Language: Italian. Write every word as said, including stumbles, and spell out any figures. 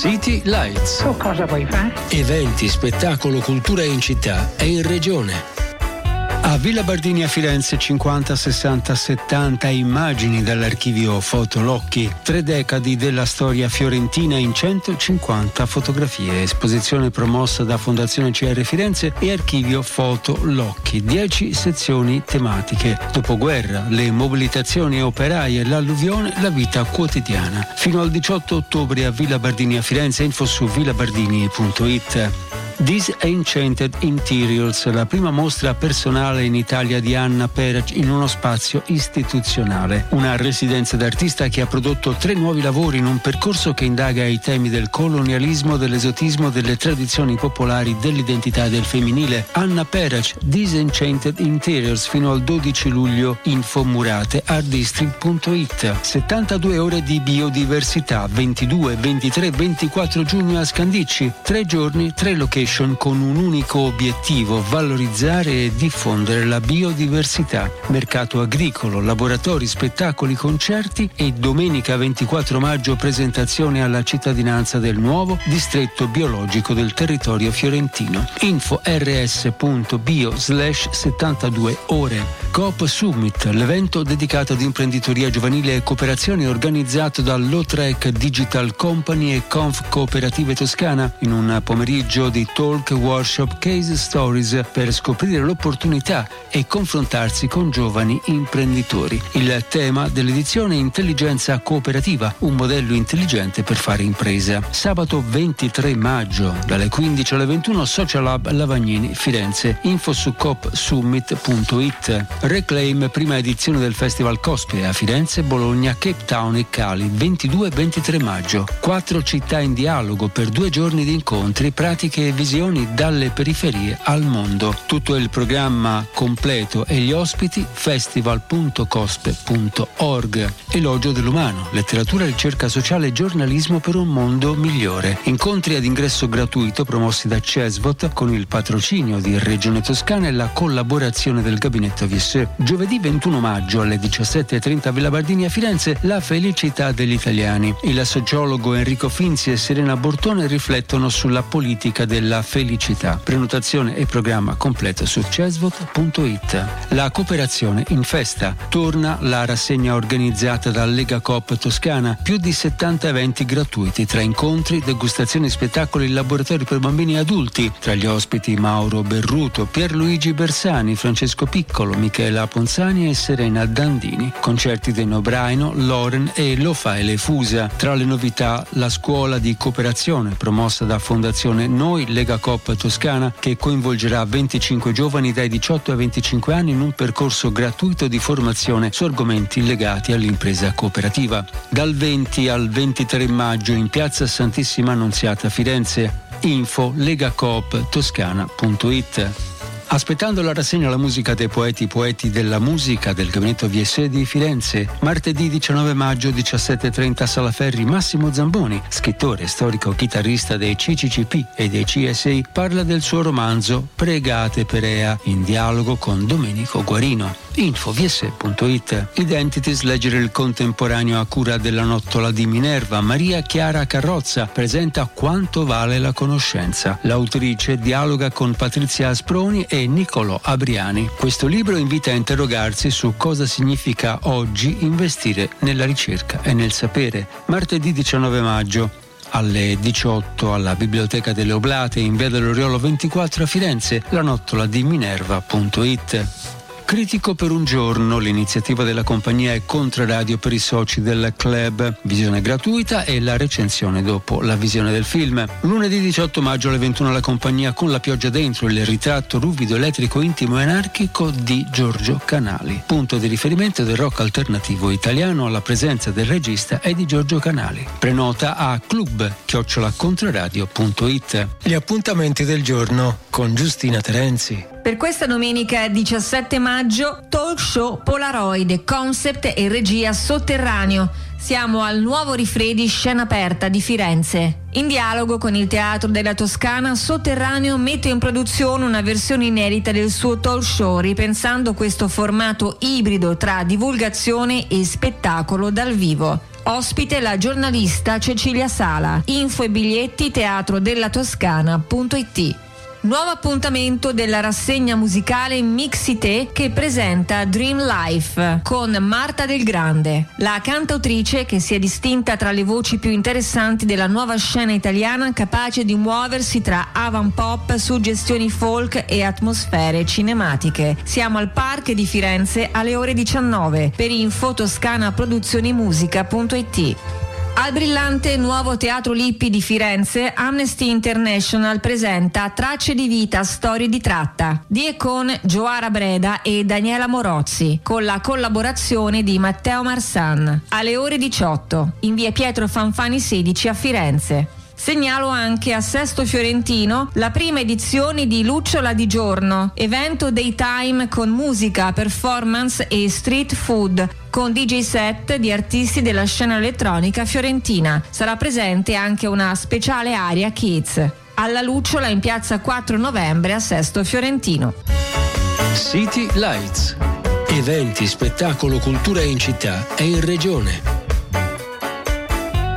City Lights. Tu cosa vuoi fare? Eventi, spettacolo, cultura in città e in regione. A Villa Bardini a Firenze cinquanta, sessanta, settanta immagini dall'archivio Foto Locchi, tre decadi della storia fiorentina in centocinquanta fotografie, esposizione promossa da Fondazione C R Firenze e archivio Foto Locchi, dieci sezioni tematiche, dopoguerra, le mobilitazioni operaie, l'alluvione, la vita quotidiana. Fino al diciotto ottobre a Villa Bardini a Firenze, info su villabardini punto it. Disenchanted Interiors, la prima mostra personale in Italia di Anna Perach in uno spazio istituzionale. Una residenza d'artista che ha prodotto tre nuovi lavori in un percorso che indaga i temi del colonialismo, dell'esotismo, delle tradizioni popolari, dell'identità del femminile. Anna Perach, Disenchanted Interiors, fino al dodici luglio, info murate artdistrict punto it. settantadue ore di biodiversità, ventidue, ventitré, ventiquattro giugno a Scandicci, tre giorni, tre location con un unico obiettivo: valorizzare e diffondere la biodiversità. Mercato agricolo, laboratori, spettacoli, concerti e domenica ventiquattro maggio presentazione alla cittadinanza del nuovo distretto biologico del territorio fiorentino. Info rs.bio slash settantadue ore. Coop Summit, l'evento dedicato ad imprenditoria giovanile e cooperazione organizzato dall'Otrec Digital Company e Conf Cooperative Toscana, in un pomeriggio di talk, workshop, case stories per scoprire l'opportunità e confrontarsi con giovani imprenditori. Il tema dell'edizione: intelligenza cooperativa, un modello intelligente per fare impresa. Sabato ventitré maggio dalle quindici alle ventuno, Social Hub Lavagnini Firenze, info su coop summit punto it. Reclaim, prima edizione del Festival Cospire a Firenze, Bologna, Cape Town e Cali, ventidue e ventitré maggio. Quattro città in dialogo per due giorni di incontri, pratiche e visioni dalle periferie al mondo. Tutto il programma completo e gli ospiti festival punto cospe punto org. Elogio dell'umano, letteratura, ricerca sociale e giornalismo per un mondo migliore. Incontri ad ingresso gratuito promossi da Cesvot con il patrocinio di Regione Toscana e la collaborazione del Gabinetto V S. Giovedì ventuno maggio alle diciassette e trenta a Villa Bardini a Firenze, la felicità degli italiani. Il sociologo Enrico Finzi e Serena Bortone riflettono sulla politica della felicità. Prenotazione e programma completo su cesvot punto it. La cooperazione in festa. Torna la rassegna organizzata da Lega Coop Toscana. Più di settanta eventi gratuiti tra incontri, degustazioni, spettacoli, laboratori per bambini e adulti. Tra gli ospiti Mauro Berruto, Pierluigi Bersani, Francesco Piccolo, Michela Ponzani e Serena Dandini. Concerti dei Nobraino, Loren e Lo Fai Fusa. Tra le novità la scuola di cooperazione promossa da Fondazione Noi Lega Coop Toscana, che coinvolgerà venticinque giovani dai diciotto ai venticinque anni in un percorso gratuito di formazione su argomenti legati all'impresa cooperativa. Dal venti al ventitré maggio in piazza Santissima Annunziata Firenze. Info legacoop toscana punto it. Aspettando la rassegna La musica dei poeti, poeti della musica del Gabinetto V S di Firenze, martedì diciannove maggio diciassette e trenta Sala Ferri, Massimo Zamboni, scrittore, storico, chitarrista dei C C C P e dei C S I, parla del suo romanzo Pregate Perea, in dialogo con Domenico Guarino. Info v s punto it. Identities, leggere il contemporaneo a cura della nottola di Minerva. Maria Chiara Carrozza presenta Quanto vale la conoscenza. L'autrice dialoga con Patrizia Asproni e Niccolò Abriani. Questo libro invita a interrogarsi su cosa significa oggi investire nella ricerca e nel sapere. Martedì diciannove maggio alle diciotto alla Biblioteca delle Oblate in via dell'Oriolo ventiquattro a Firenze, la nottola di minerva punto it. Critico per un giorno, l'iniziativa della compagnia è Contraradio per i soci del club, visione gratuita e la recensione dopo la visione del film. Lunedì diciotto maggio alle ventuno la compagnia Con la pioggia dentro, il ritratto ruvido, elettrico, intimo e anarchico di Giorgio Canali. Punto di riferimento del rock alternativo italiano, alla presenza del regista e di Giorgio Canali. Prenota a club chiocciola contraradio punto it. Gli appuntamenti del giorno con Giustina Terenzi. Per questa domenica diciassette maggio, talk show Polaroid, concept e regia Sotterraneo. Siamo al Nuovo Rifredi, scena aperta di Firenze. In dialogo con il Teatro della Toscana, Sotterraneo mette in produzione una versione inedita del suo talk show, ripensando questo formato ibrido tra divulgazione e spettacolo dal vivo. Ospite la giornalista Cecilia Sala. Info e biglietti teatro della toscana punto it. Nuovo appuntamento della rassegna musicale Mixité che presenta Dream Life con Marta Del Grande, la cantautrice che si è distinta tra le voci più interessanti della nuova scena italiana, capace di muoversi tra avant pop, suggestioni folk e atmosfere cinematiche. Siamo al Park di Firenze alle ore diciannove. Per info toscana produzioni musica punto it. Al brillante nuovo Teatro Lippi di Firenze, Amnesty International presenta Tracce di vita, storie di tratta, di e con Gioara Breda e Daniela Morozzi, con la collaborazione di Matteo Marsan, alle ore diciotto, in via Pietro Fanfani sedici a Firenze. Segnalo anche a Sesto Fiorentino la prima edizione di Lucciola di Giorno, evento daytime con musica, performance e street food, con D J set di artisti della scena elettronica fiorentina. Sarà presente anche una speciale area Kids. Alla Lucciola in piazza quattro novembre a Sesto Fiorentino. City Lights. Eventi, spettacolo, cultura in città e in regione.